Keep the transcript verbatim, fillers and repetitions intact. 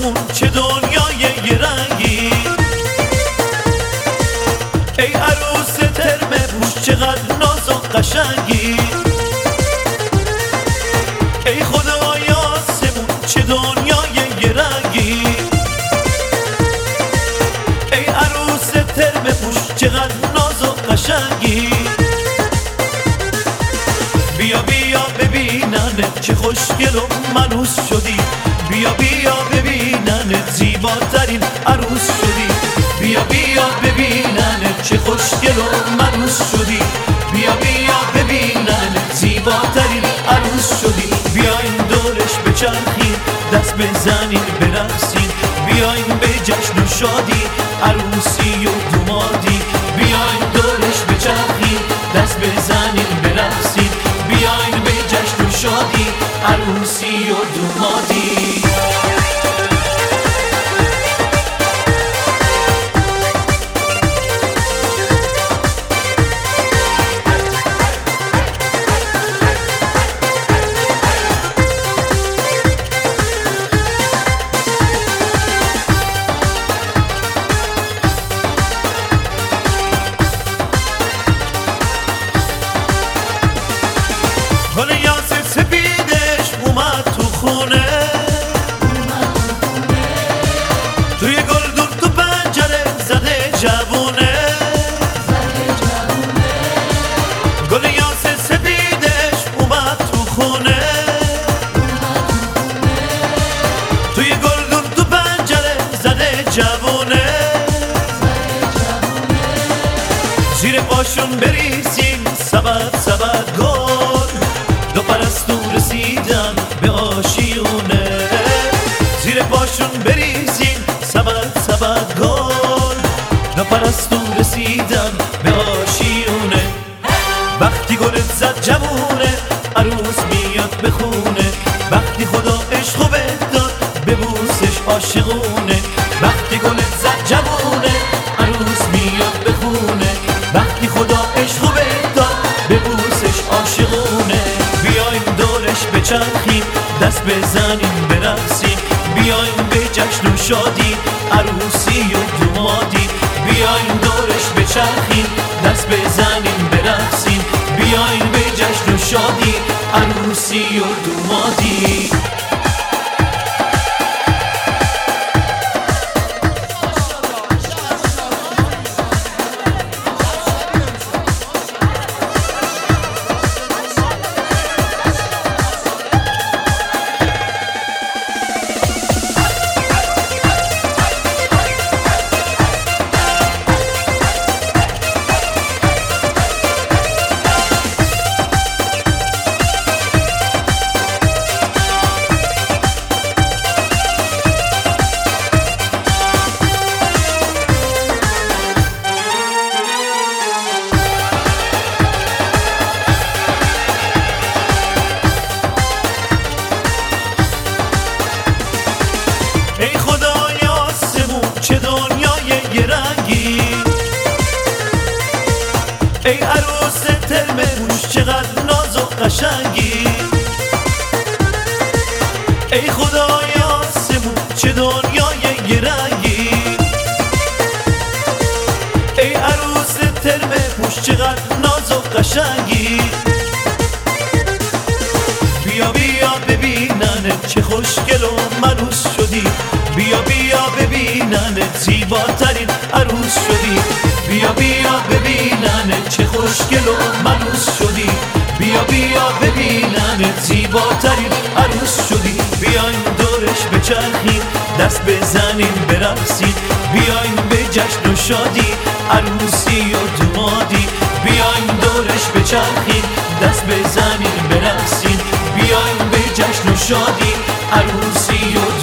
آسمون چه دنیای یه رنگی، ای عروس ترمه پوش چقدر ناز و قشنگی، ای خدای آسمون چه دنیای یه رنگی، ای عروس ترمه پوش چقدر ناز و قشنگی. بیا بیا ببیننت چه خوشگل و منوس شدی، بیا بیا ببیننت زیباترین عروس شدی، بیا بیا ببیننت چه خوشگل و منوس شدی، بیا بیا ببیننت زیباترین عروس شدی. بیاین دورش بچرخین دست بزنین برقصین، بیاین به جشن و شادی عروسی و دامادی، بیاین دورش بچرخین دست بزنین برقصین، بیاین به جشن و شادی عروسی و دامادی. گل یاس سپیدش اومد تو خونه، توی گلدون تو پنجره زده جوونه، گل یاس سپیدش اومد تو خونه، توی گلدون تو پنجره زده جوونه، زیر پاشون بریزین سبد سبد گل، دو پرستو رسیدن به آشیونه، زیر پاشون بریزین سبد سبد گل، دو پرستو رسیدن به آشیونه. وقتی گلت زد جوونه عروس میاد بخونه، وقتی خدا عشقو بداد ببوسش عاشقونه، وقتی گلت زد جوونه عروس میاد بخونه، وقتی خدا عشقو بداد ببوسش عاشقونه. بیاین دورش بچرخیم دست بزنیم برقصیم، بیاین به جشن و شادی عروسی و دامادی، بیاین دورش بچرخیم دست بزنیم برقصیم، بیاین به جشن و شادی عروسی و دامادی. ای خدای آسمون چه دنیای یه رنگی، ای عروس ترمه پوش چقدر ناز و قشنگی، ای خدای آسمون چه دنیای یه رنگی، ای عروس ترمه پوش چقدر ناز و قشنگی. بیا بیا ببیننت چه خوشگل و منوس شدی، بیا بیا ببیننت زیباترین عروس شدی، بیا بیا ببیننت چه خوشگل و منوس شدی، بیا بیا ببیننت زیباترین عروس شدی. بیاین دورش بچرخین دست بزنین برقصین، بیاین به جشن و شادی عروسی و دامادی، بیاین دورش بچرخین دست بزنین برقصین، بیاین به جشن و شادی عروسی و